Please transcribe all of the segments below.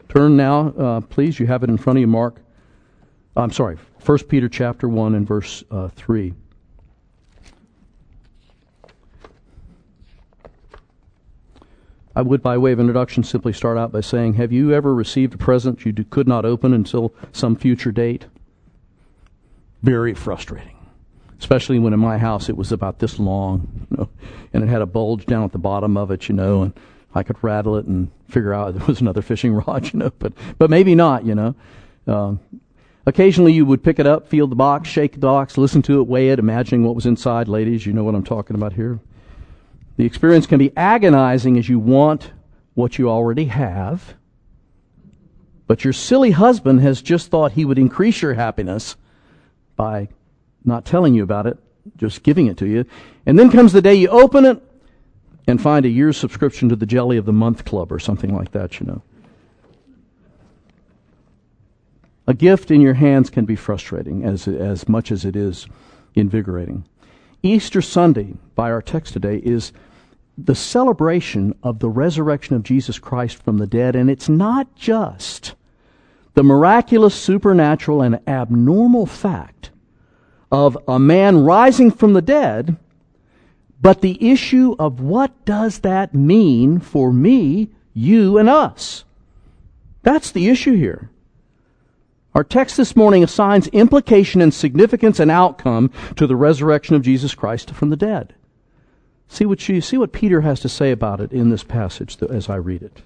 Turn now, please. You have it in front of you, 1 Peter chapter 1 and verse 3. I would, by way of introduction, simply start out by saying, have you ever received a present you could not open until some future date? Very frustrating. Especially when in my house it was about this long, and it had a bulge down at the bottom of it, and I could rattle it and figure out there was another fishing rod, but maybe not, Occasionally you would pick it up, feel the box, shake the box, listen to it, weigh it, imagining what was inside. Ladies, you know what I'm talking about here. The experience can be agonizing as you want what you already have, but your silly husband has just thought he would increase your happiness by not telling you about it, just giving it to you. And then comes the day you open it and find a year's subscription to the Jelly of the Month Club or something like that, A gift in your hands can be frustrating as much as it is invigorating. Easter Sunday, by our text today, is the celebration of the resurrection of Jesus Christ from the dead, and it's not just the miraculous, supernatural, and abnormal fact of a man rising from the dead, but the issue of what does that mean for me, you, and us. That's the issue here. Our text this morning assigns implication and significance and outcome to the resurrection of Jesus Christ from the dead. See what Peter has to say about it in this passage as I read it.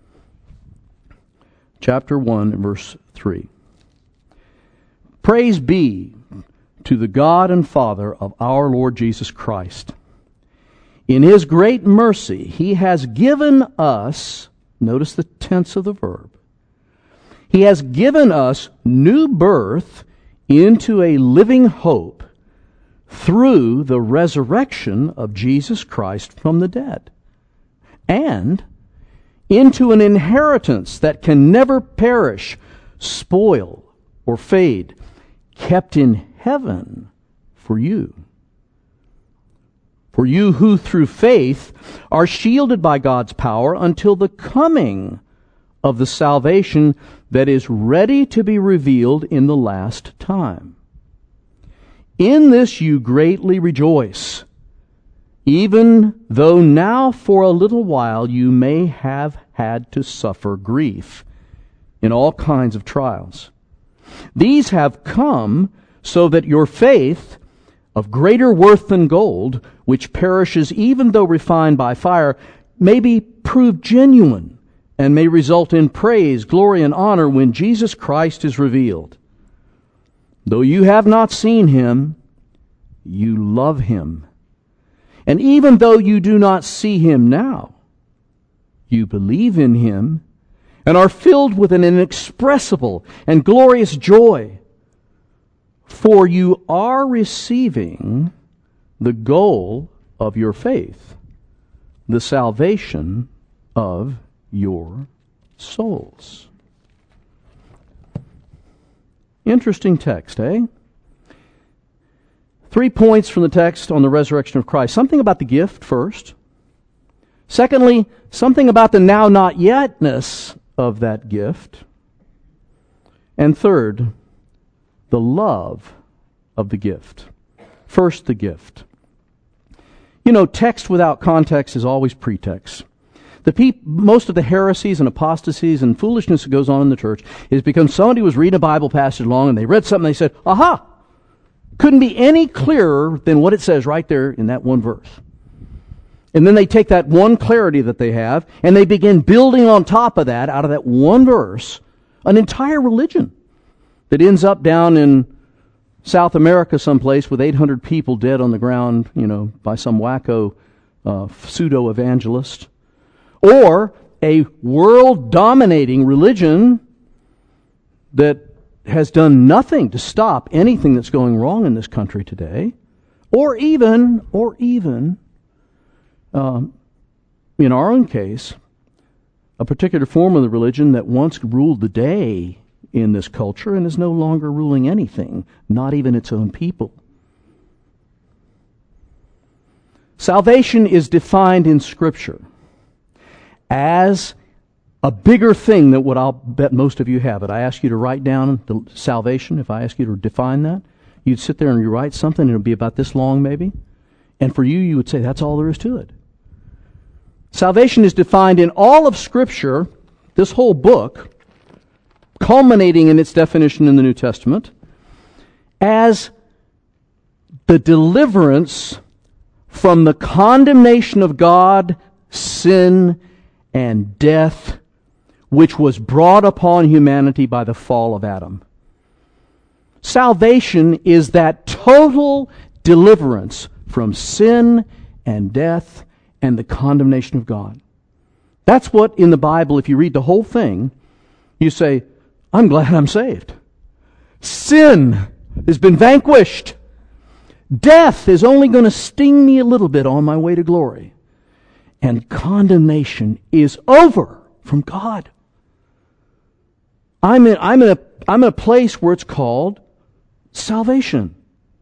Chapter 1, verse 3. Praise be to the God and Father of our Lord Jesus Christ. In His great mercy, He has given us, notice the tense of the verb, He has given us new birth into a living hope through the resurrection of Jesus Christ from the dead, and into an inheritance that can never perish, spoil, or fade, kept in heaven for you. For you who through faith are shielded by God's power until the coming of the salvation that is ready to be revealed in the last time. In this you greatly rejoice, even though now for a little while you may have had to suffer grief in all kinds of trials. These have come so that your faith, of greater worth than gold, which perishes even though refined by fire, may be proved genuine and may result in praise, glory, and honor when Jesus Christ is revealed. Though you have not seen Him, you love Him. And even though you do not see Him now, you believe in Him and are filled with an inexpressible and glorious joy. For you are receiving the goal of your faith, the salvation of your souls. Interesting text, eh? 3 points from the text on the resurrection of Christ. Something about the gift first. Secondly, something about the now not yetness of that gift. And third, the love of the gift. First, the gift. Text without context is always pretext. Most of the heresies and apostasies and foolishness that goes on in the church is because somebody was reading a Bible passage along and they read something and they said, aha! Couldn't be any clearer than what it says right there in that one verse. And then they take that one clarity that they have and they begin building on top of that, out of that one verse, an entire religion that ends up down in South America someplace with 800 people dead on the ground, by some wacko pseudo-evangelist. Or a world-dominating religion that has done nothing to stop anything that's going wrong in this country today. Or even, in our own case, a particular form of the religion that once ruled the day in this culture and is no longer ruling anything, not even its own people. Salvation is defined in Scripture as a bigger thing than what I'll bet most of you have. It. I ask you to write down the salvation. If I ask you to define that, you'd sit there and you write something, and it'll be about this long maybe. And for you, you would say, that's all there is to it. Salvation is defined in all of Scripture, this whole book, culminating in its definition in the New Testament, as the deliverance from the condemnation of God, sin, and death, which was brought upon humanity by the fall of Adam. Salvation is that total deliverance from sin and death and the condemnation of God. That's what in the Bible, if you read the whole thing, you say, I'm glad I'm saved. Sin has been vanquished. Death is only going to sting me a little bit on my way to glory. And condemnation is over from God. I'm in a place where it's called salvation.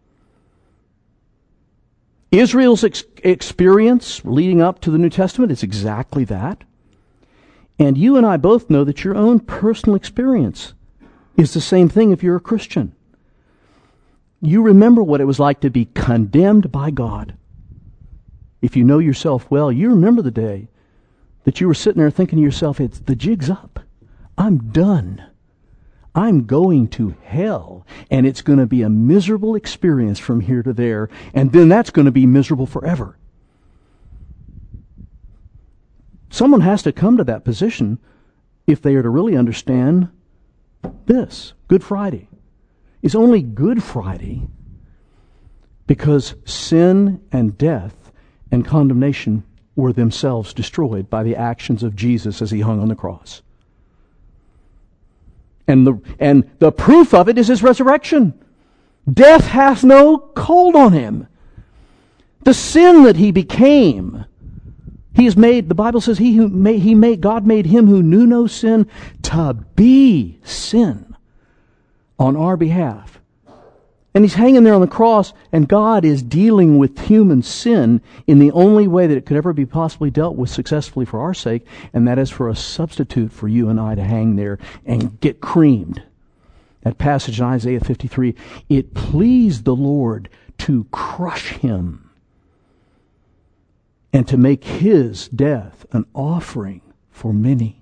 Israel's experience leading up to the New Testament is exactly that. And you and I both know that your own personal experience is the same thing if you're a Christian. You remember what it was like to be condemned by God. If you know yourself well, you remember the day that you were sitting there thinking to yourself, the jig's up. I'm done. I'm going to hell, and it's going to be a miserable experience from here to there, and then that's going to be miserable forever. Someone has to come to that position if they are to really understand this. Good Friday is only Good Friday because sin and death and condemnation were themselves destroyed by the actions of Jesus as he hung on the cross. And the proof of it is his resurrection. Death hath no hold on him. The sin that he became, he is made, the Bible says, God made him who knew no sin to be sin on our behalf. And he's hanging there on the cross, and God is dealing with human sin in the only way that it could ever be possibly dealt with successfully for our sake, and that is for a substitute for you and I to hang there and get creamed. That passage in Isaiah 53, it pleased the Lord to crush him and to make his death an offering for many.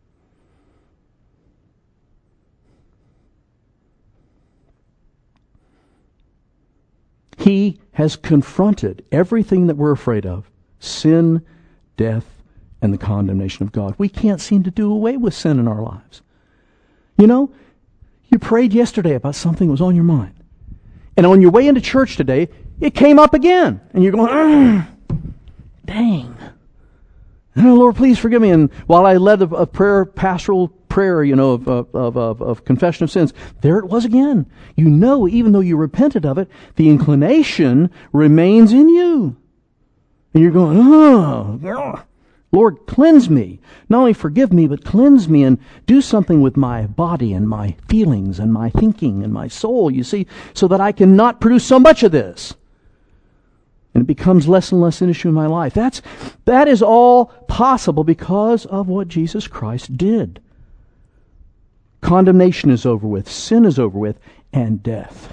He has confronted everything that we're afraid of, sin, death, and the condemnation of God. We can't seem to do away with sin in our lives. You know, you prayed yesterday about something that was on your mind. And on your way into church today, it came up again. And you're going, dang. Oh, Lord, please forgive me. And while I led a pastoral prayer, of confession of sins, there it was again. You know, even though you repented of it, the inclination remains in you. And you're going, oh, Lord, cleanse me. Not only forgive me, but cleanse me and do something with my body and my feelings and my thinking and my soul, you see, so that I can not produce so much of this. And it becomes less and less an issue in my life. That is all possible because of what Jesus Christ did. Condemnation is over with, sin is over with, and death.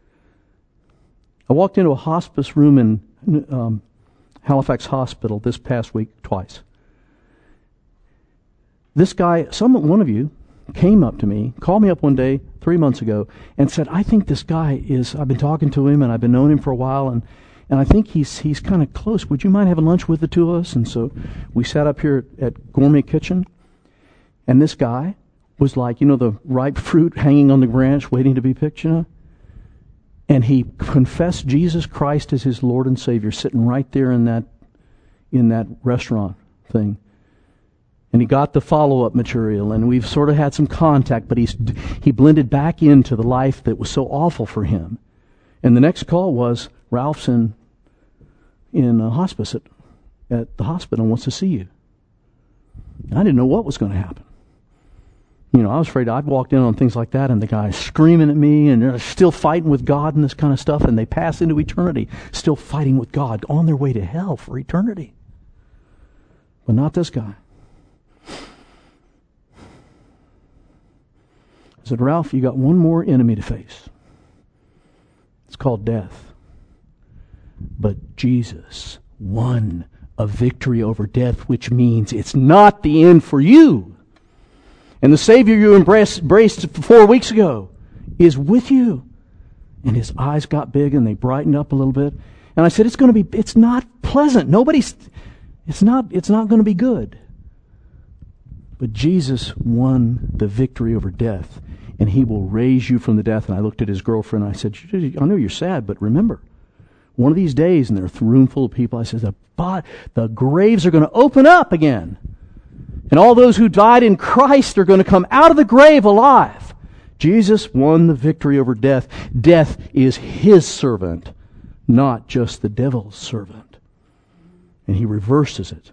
I walked into a hospice room in Halifax Hospital this past week twice. This guy, one of you, came up to me, called me up one day 3 months ago, and said, I think this guy I've been talking to him, and I've been knowing him for a while, and I think he's kind of close. Would you mind having lunch with the two of us? And so we sat up here at Gourmet Kitchen, and this guy was like, the ripe fruit hanging on the branch waiting to be picked, And he confessed Jesus Christ as his Lord and Savior, sitting right there in that restaurant thing. And he got the follow-up material, and we've sort of had some contact, but he blended back into the life that was so awful for him. And the next call was, Ralph's in hospice at the hospital and wants to see you. I didn't know what was going to happen. I was afraid I'd walked in on things like that, and the guy's screaming at me, and they're still fighting with God and this kind of stuff, and they pass into eternity, still fighting with God, on their way to hell for eternity. But not this guy. I said, Ralph, you got one more enemy to face. It's called death. But Jesus won a victory over death, which means it's not the end for you. And the Savior you embraced 4 weeks ago is with you. And his eyes got big and they brightened up a little bit. And I said, it's not pleasant. It's not going to be good. But Jesus won the victory over death, and he will raise you from the death. And I looked at his girlfriend and I said, I know you're sad, but remember, one of these days, and there's a room full of people, I said, the graves are going to open up again. And all those who died in Christ are going to come out of the grave alive. Jesus won the victory over death. Death is his servant, not just the devil's servant. And he reverses it.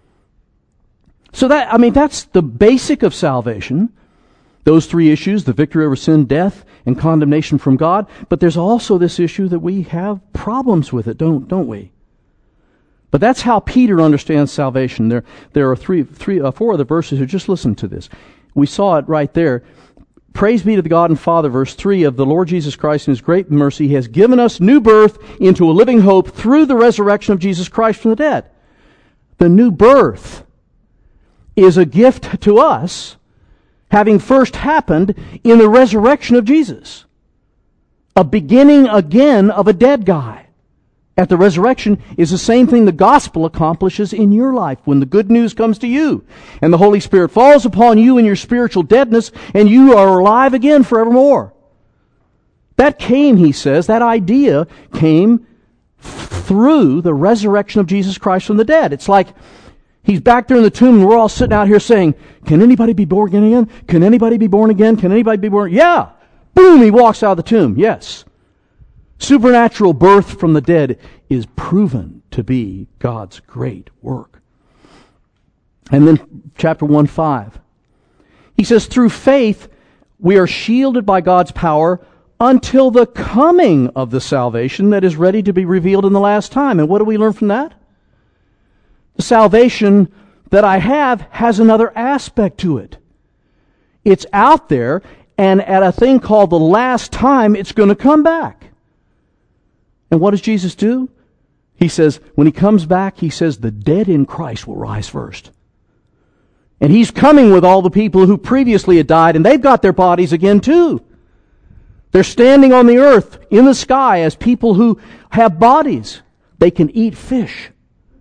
So that's the basic of salvation. Those three issues, the victory over sin, death, and condemnation from God. But there's also this issue that we have problems with it, don't we? But that's how Peter understands salvation. There are four other verses here. Just listen to this. We saw it right there. Praise be to the God and Father, verse 3, of the Lord Jesus Christ in his great mercy. He has given us new birth into a living hope through the resurrection of Jesus Christ from the dead. The new birth is a gift to us, having first happened in the resurrection of Jesus. A beginning again of a dead guy at the resurrection is the same thing the gospel accomplishes in your life when the good news comes to you and the Holy Spirit falls upon you in your spiritual deadness and you are alive again forevermore. That came, he says, that idea came through the resurrection of Jesus Christ from the dead. It's like he's back there in the tomb and we're all sitting out here saying, can anybody be born again? Can anybody be born again? Can anybody be born? Yeah! Boom! He walks out of the tomb. Yes. Supernatural birth from the dead is proven to be God's great work. And then chapter 1:5. He says, through faith we are shielded by God's power until the coming of the salvation that is ready to be revealed in the last time. And what do we learn from that? The salvation that I have has another aspect to it. It's out there, and at a thing called the last time, it's going to come back. And what does Jesus do? He says, when he comes back, he says, the dead in Christ will rise first. And he's coming with all the people who previously had died, and they've got their bodies again too. They're standing on the earth, in the sky, as people who have bodies. They can eat fish.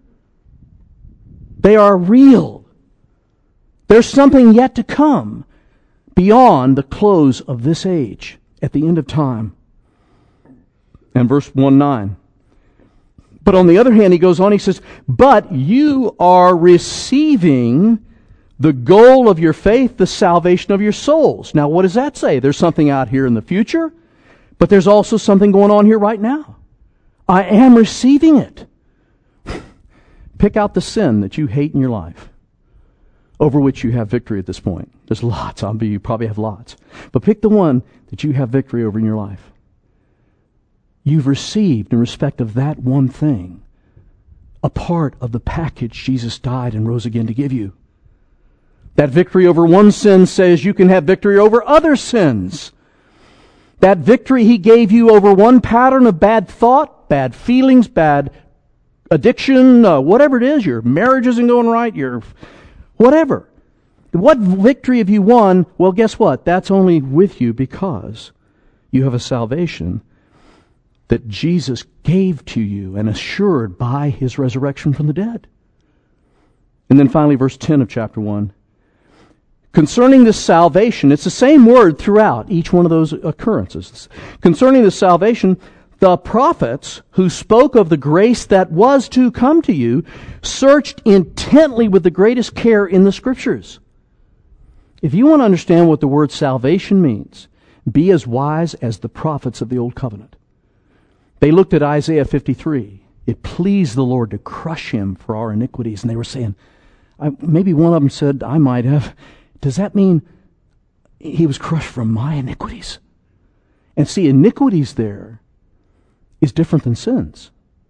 They are real. There's something yet to come beyond the close of this age, at the end of time. And verse 1:9. But on the other hand, he goes on, he says, but you are receiving the goal of your faith, the salvation of your souls. Now, what does that say? There's something out here in the future, but there's also something going on here right now. I am receiving it. Pick out the sin that you hate in your life, over which you have victory at this point. There's lots. You probably have lots. But pick the one that you have victory over in your life. You've received, in respect of that one thing, a part of the package Jesus died and rose again to give you. That victory over one sin says you can have victory over other sins. That victory he gave you over one pattern of bad thought, bad feelings, bad addiction, whatever it is, your marriage isn't going right, your whatever. What victory have you won? Well, guess what? That's only with you because you have a salvation that Jesus gave to you and assured by his resurrection from the dead. And then finally, verse 10 of chapter 1. Concerning this salvation, it's the same word throughout each one of those occurrences. Concerning this salvation, the prophets who spoke of the grace that was to come to you searched intently with the greatest care in the Scriptures. If you want to understand what the word salvation means, be as wise as the prophets of the Old Covenant. They looked at Isaiah 53. It pleased the Lord to crush him for our iniquities. And they were saying, maybe one of them said, I might have, does that mean he was crushed for my iniquities? And see, iniquities there is different than sins.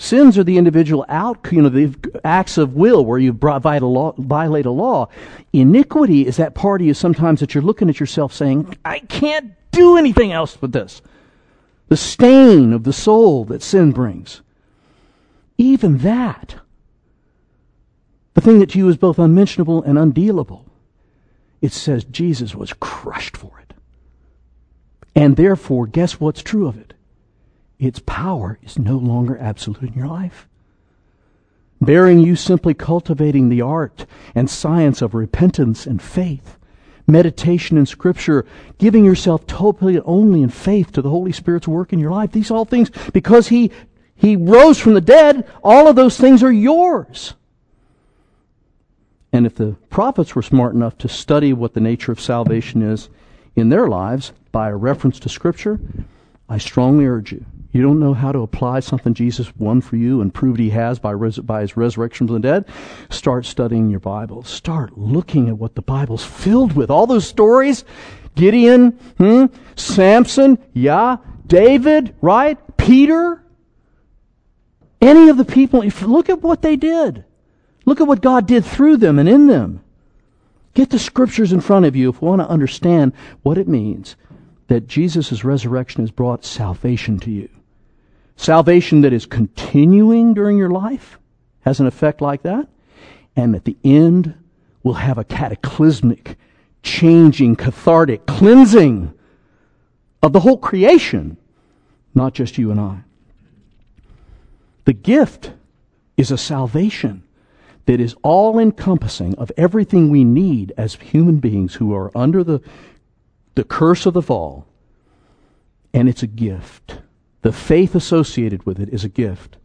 Sins are the individual the acts of will where you violate a law. Iniquity is that part of you sometimes that you're looking at yourself saying, I can't do anything else with this. The stain of the soul that sin brings. Even that, the thing that to you is both unmentionable and undealable, it says Jesus was crushed for it. And therefore, guess what's true of it? Its power is no longer absolute in your life. Bearing you simply cultivating the art and science of repentance and faith, meditation in Scripture, giving yourself totally only in faith to the Holy Spirit's work in your life. These all things, because He rose from the dead, all of those things are yours. And if the prophets were smart enough to study what the nature of salvation is in their lives by a reference to Scripture, I strongly urge you, you don't know how to apply something Jesus won for you and proved He has by His resurrection from the dead, start studying your Bible. Start looking at what the Bible's filled with. All those stories, Gideon, Samson, David, right? Peter, any of the people, look at what they did. Look at what God did through them and in them. Get the Scriptures in front of you if you want to understand what it means that Jesus' resurrection has brought salvation to you. Salvation that is continuing during your life has an effect like that. And at the end will have a cataclysmic, changing, cathartic cleansing of the whole creation, not just you and I. The gift is a salvation that is all-encompassing of everything we need as human beings who are under the curse of the fall. And it's a gift. The faith associated with it is a gift.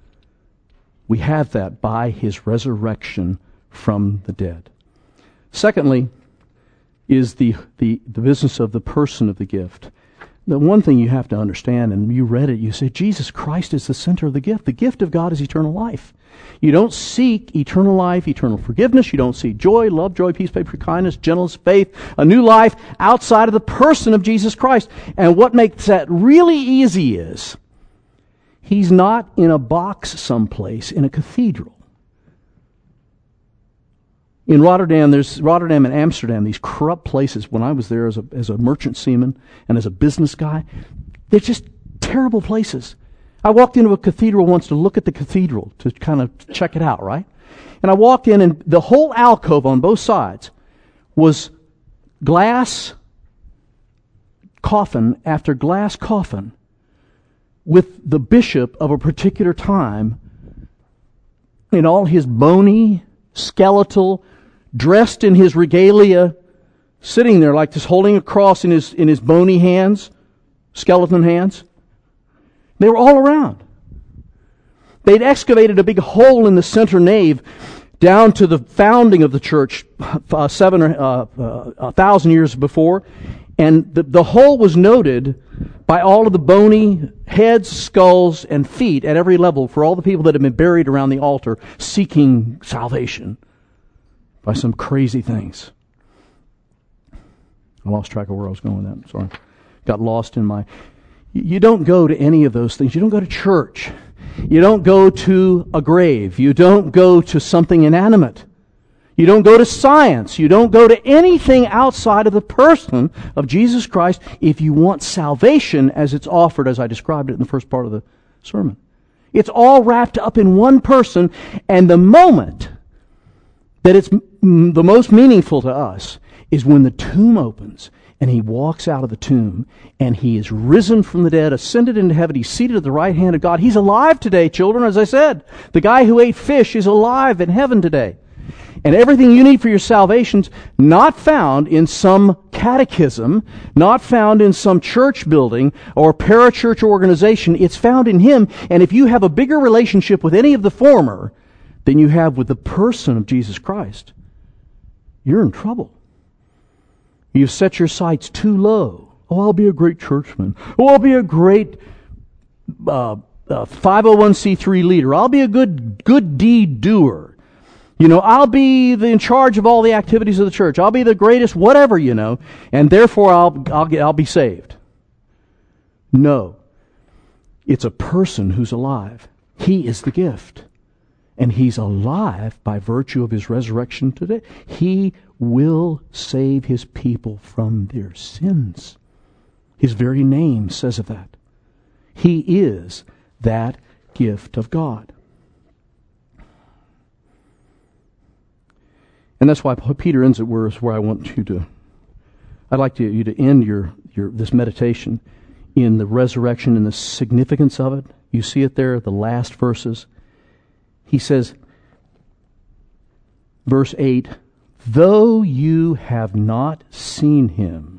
We have that by His resurrection from the dead. Secondly, is the business of the person of the gift. The one thing you have to understand, and you read it, you say, Jesus Christ is the center of the gift. The gift of God is eternal life. You don't seek eternal life, eternal forgiveness. You don't seek joy, love, joy, peace, faith, kindness, gentleness, faith, a new life outside of the person of Jesus Christ. And what makes that really easy is He's not in a box someplace in a cathedral. In Rotterdam, there's Rotterdam and Amsterdam, these corrupt places. When I was there as a merchant seaman and as a business guy, they're just terrible places. I walked into a cathedral once to look at the cathedral, to kind of check it out, right? And I walked in, and the whole alcove on both sides was glass coffin after glass coffin with the bishop of a particular time in all his bony, skeletal, dressed in his regalia, sitting there like this, holding a cross in his bony hands, skeleton hands. They were all around. They'd excavated a big hole in the center nave down to the founding of the church 1,000 years before, and the hole was noted by all of the bony heads, skulls, and feet at every level for all the people that had been buried around the altar seeking salvation by some crazy things. I lost track of where I was going with that. I'm sorry. Got lost in my... You don't go to any of those things. You don't go to church. You don't go to a grave. You don't go to something inanimate. You don't go to science. You don't go to anything outside of the person of Jesus Christ if you want salvation as it's offered, as I described it in the first part of the sermon. It's all wrapped up in one person, and the moment that it's the most meaningful to us is when the tomb opens and He walks out of the tomb and He is risen from the dead, ascended into heaven. He's seated at the right hand of God. He's alive today, children, as I said. The guy who ate fish is alive in heaven today. And everything you need for your salvation's not found in some catechism, not found in some church building or parachurch organization. It's found in Him. And if you have a bigger relationship with any of the former than you have with the person of Jesus Christ, you're in trouble. You've set your sights too low. Oh, I'll be a great churchman. Oh, I'll be a great 501c3 leader. I'll be a good deed doer. I'll be in charge of all the activities of the church. I'll be the greatest whatever, and therefore I'll be saved. No. It's a person who's alive. He is the gift. And He's alive by virtue of His resurrection today. He will save His people from their sins. His very name says of that. He is that gift of God. And that's why Peter ends it where I want you to. I'd like you to end your this meditation in the resurrection and the significance of it. You see it there, the last verses. He says, verse 8, though you have not seen Him,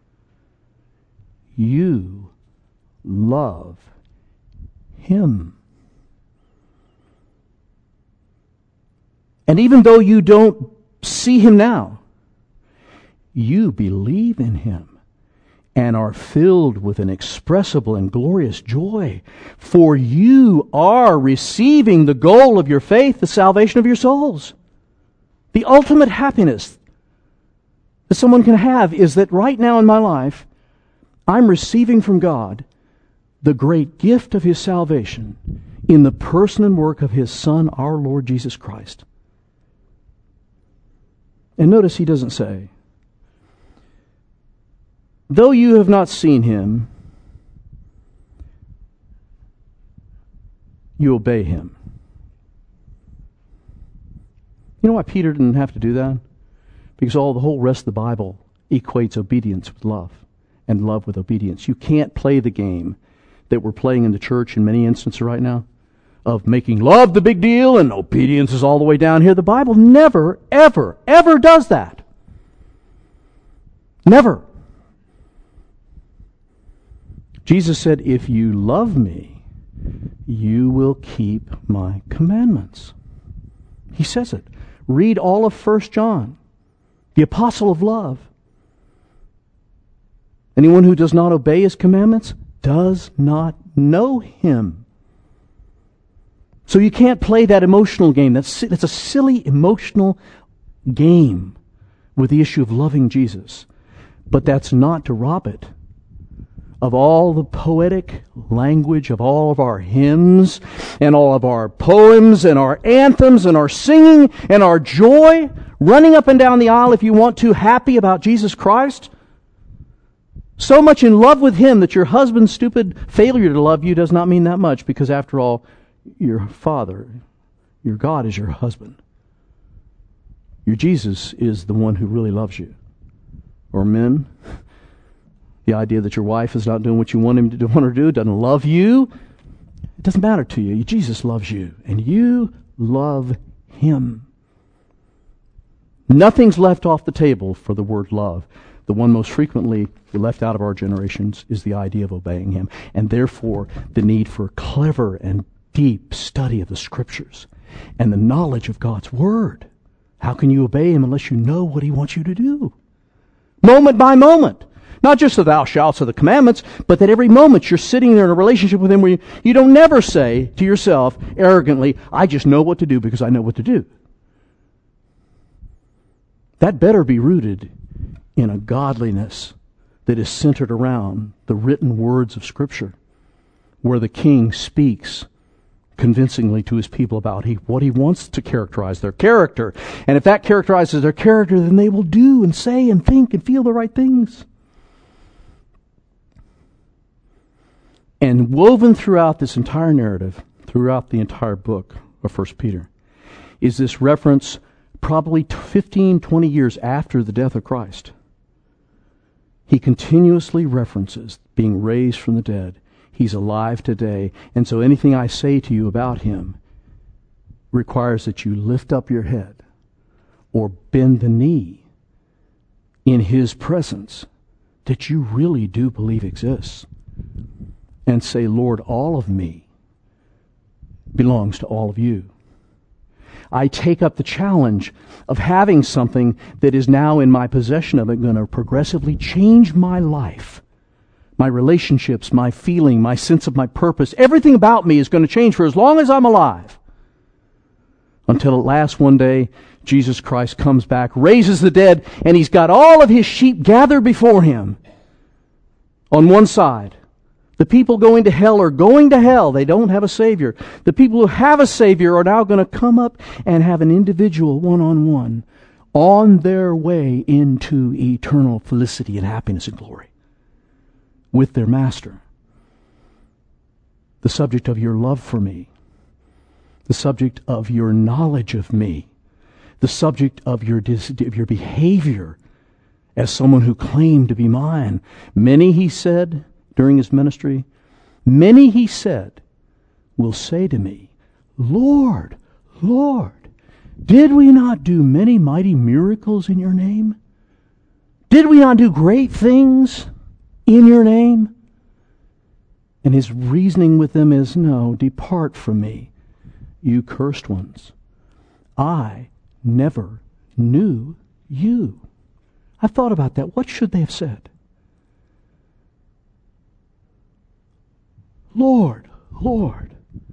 you love Him. And even though you don't see Him now, you believe in Him and are filled with an inexpressible and glorious joy, for you are receiving the goal of your faith, the salvation of your souls. The ultimate happiness that someone can have is that right now in my life, I'm receiving from God the great gift of His salvation in the person and work of His Son, our Lord Jesus Christ. And notice He doesn't say, though you have not seen Him, you obey Him. You know why Peter didn't have to do that? Because the whole rest of the Bible equates obedience with love and love with obedience. You can't play the game that we're playing in the church in many instances right now of making love the big deal and obedience is all the way down here. The Bible never, ever, ever does that. Never. Jesus said, if you love me, you will keep my commandments. He says it. Read all of 1 John, the apostle of love. Anyone who does not obey His commandments does not know Him. So you can't play that emotional game. That's a silly emotional game with the issue of loving Jesus. But that's not to rob it of all the poetic language of all of our hymns and all of our poems and our anthems and our singing and our joy, running up and down the aisle if you want to, happy about Jesus Christ. So much in love with Him that your husband's stupid failure to love you does not mean that much, because after all, your Father, your God is your husband. Your Jesus is the one who really loves you. Or men, the idea that your wife is not doing what you want her to do, doesn't love you, it doesn't matter to you. Jesus loves you, and you love Him. Nothing's left off the table for the word love. The one most frequently left out of our generations is the idea of obeying Him, and therefore the need for clever and deep study of the Scriptures and the knowledge of God's Word. How can you obey Him unless you know what He wants you to do? Moment by moment. Not just the thou shalt of the commandments, but that every moment you're sitting there in a relationship with Him where you don't never say to yourself arrogantly, I just know what to do because I know what to do. That better be rooted in a godliness that is centered around the written words of Scripture, where the King speaks convincingly to His people about what He wants to characterize their character. And if that characterizes their character, then they will do and say and think and feel the right things. And woven throughout this entire narrative, throughout the entire book of 1 Peter, is this reference probably 15, 20 years after the death of Christ. He continuously references being raised from the dead. He's alive today. And so anything I say to you about Him requires that you lift up your head or bend the knee in His presence that you really do believe exists. And say, Lord, all of me belongs to all of you. I take up the challenge of having something that is now in my possession of it going to progressively change my life, my relationships, my feeling, my sense of my purpose. Everything about me is going to change for as long as I'm alive. Until at last one day, Jesus Christ comes back, raises the dead, and He's got all of His sheep gathered before Him on one side. The people going to hell are going to hell. They don't have a Savior. The people who have a Savior are now going to come up and have an individual one-on-one on their way into eternal felicity and happiness and glory with their Master. The subject of your love for me, the subject of your knowledge of me, the subject of your behavior as someone who claimed to be mine. Many, he said during his ministry, many, he said, will say to me, Lord, Lord, did we not do many mighty miracles in your name? Did we not do great things in your name? And his reasoning with them is, no, depart from me, you cursed ones. I never knew you. I've thought about that. What should they have said? Lord, Lord,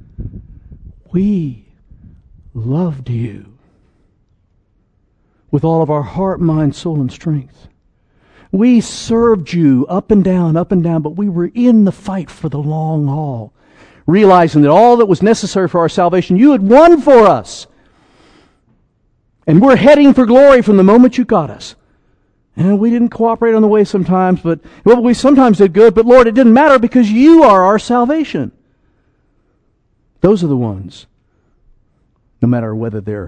we loved you with all of our heart, mind, soul, and strength. We served you up and down, but we were in the fight for the long haul, realizing that all that was necessary for our salvation, you had won for us. And we're heading for glory from the moment you got us. And we didn't cooperate on the way sometimes, but we sometimes did good, but Lord, it didn't matter because you are our salvation. Those are the ones, no matter whether they're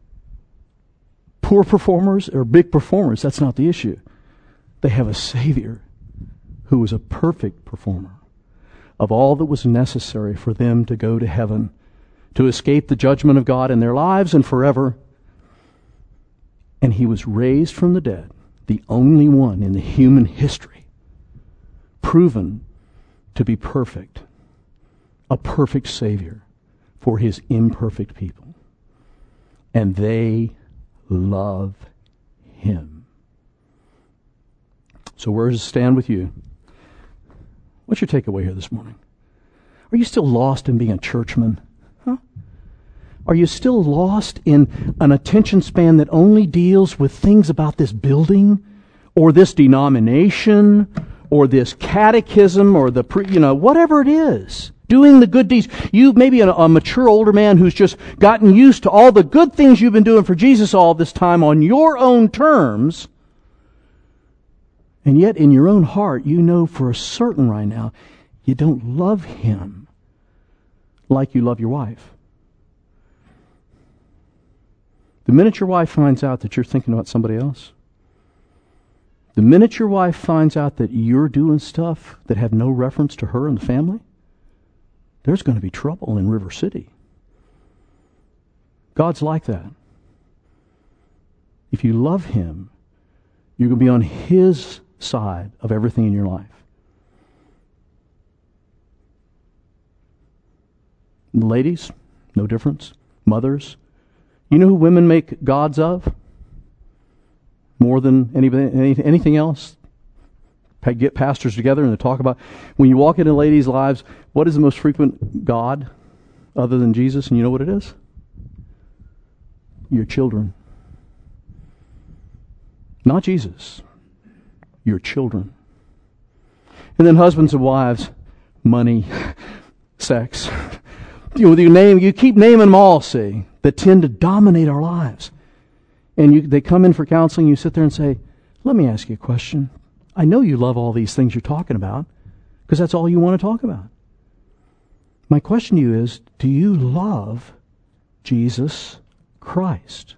poor performers or big performers, that's not the issue. They have a Savior who was a perfect performer of all that was necessary for them to go to heaven, to escape the judgment of God in their lives and forever. And he was raised from the dead, the only one in the human history proven to be perfect, a perfect Savior for his imperfect people. And they love him. So where does it stand with you? What's your takeaway here this morning? Are you still lost in being a churchman? Are you still lost in an attention span that only deals with things about this building or this denomination or this catechism or the, whatever it is? Doing the good deeds. You may be a mature older man who's just gotten used to all the good things you've been doing for Jesus all this time on your own terms. And yet in your own heart, you know for certain right now, you don't love him like you love your wife. The minute your wife finds out that you're thinking about somebody else, the minute your wife finds out that you're doing stuff that have no reference to her and the family, there's going to be trouble in River City. God's like that. If you love him, you're going to be on his side of everything in your life. Ladies, no difference. Mothers, you know who women make gods of? More than anything else? Get pastors together and they talk about, when you walk into ladies' lives, what is the most frequent God other than Jesus? And you know what it is? Your children. Not Jesus. Your children. And then husbands and wives, money, sex. You keep naming them all, see, that tend to dominate our lives. And they come in for counseling, you sit there and say, let me ask you a question. I know you love all these things you're talking about, because that's all you want to talk about. My question to you is, do you love Jesus Christ,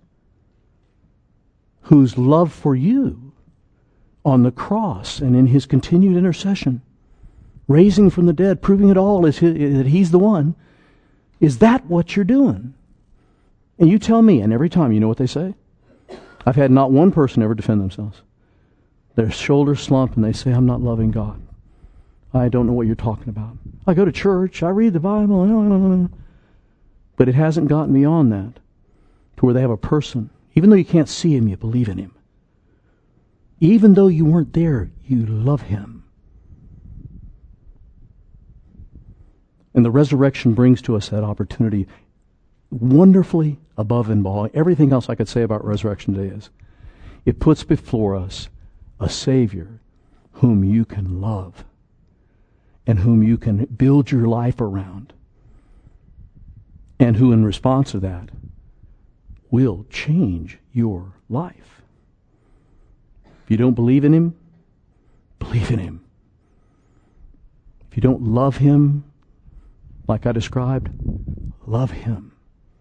whose love for you on the cross and in his continued intercession, raising from the dead, proving it all that he's the one, is that what you're doing? And you tell me, and every time, you know what they say? I've had not one person ever defend themselves. Their shoulders slump and they say, I'm not loving God. I don't know what you're talking about. I go to church, I read the Bible, but it hasn't gotten beyond that to where they have a person. Even though you can't see him, you believe in him. Even though you weren't there, you love him. And the resurrection brings to us that opportunity wonderfully above and beyond everything else I could say about resurrection today is. It puts before us a Savior whom you can love. and whom you can build your life around, and who in response to that will change your life. If you don't believe in him, believe in him. If you don't love him like I described, love him.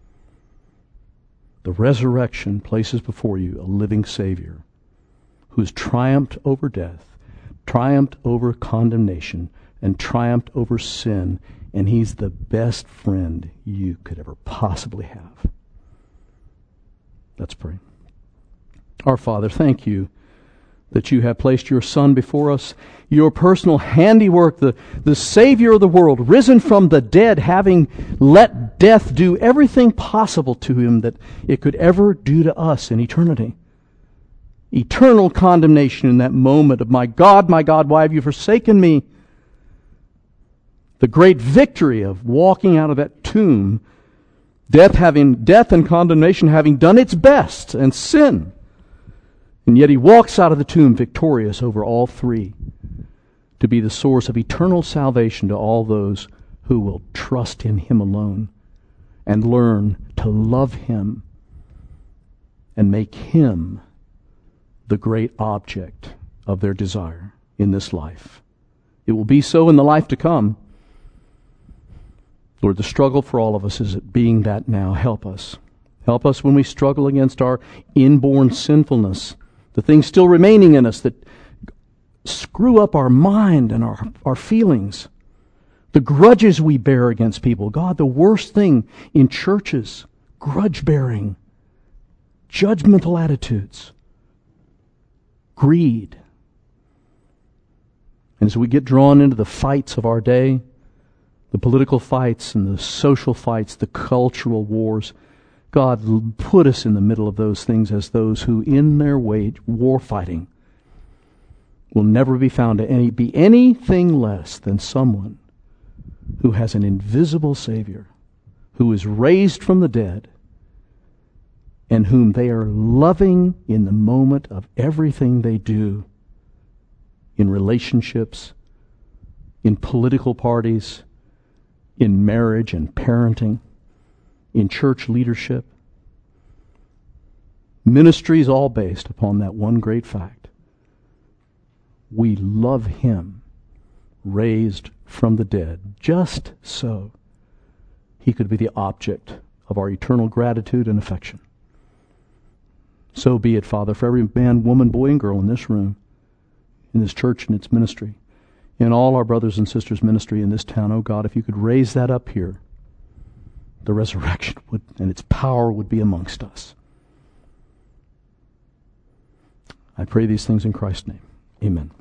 The resurrection places before you a living Savior who's triumphed over death, triumphed over condemnation, and triumphed over sin, and he's the best friend you could ever possibly have. Let's pray. Our Father, thank you that you have placed your Son before us, your personal handiwork, the Savior of the world, risen from the dead, having let death do everything possible to him that it could ever do to us in eternity. Eternal condemnation in that moment of, my God, why have you forsaken me? The great victory of walking out of that tomb, death and condemnation having done its best, and sin. And yet he walks out of the tomb victorious over all three, to be the source of eternal salvation to all those who will trust in him alone and learn to love him and make him the great object of their desire in this life. It will be so in the life to come. Lord, the struggle for all of us is being that now. Help us. Help us when we struggle against our inborn sinfulness, the things still remaining in us that screw up our mind and our feelings, the grudges we bear against people. God, the worst thing in churches, grudge-bearing, judgmental attitudes, greed. And as we get drawn into the fights of our day, the political fights and the social fights, the cultural wars, God, put us in the middle of those things as those who in their war fighting will never be found to be anything less than someone who has an invisible Savior, who is raised from the dead, and whom they are loving in the moment of everything they do, in relationships, in political parties, in marriage and parenting, in church leadership. Ministry is all based upon that one great fact. We love him, raised from the dead, just so he could be the object of our eternal gratitude and affection. So be it, Father, for every man, woman, boy, and girl in this room, in this church and its ministry, in all our brothers and sisters' ministry in this town. Oh God, if you could raise that up here, the resurrection would, and its power would be amongst us. I pray these things in Christ's name. Amen.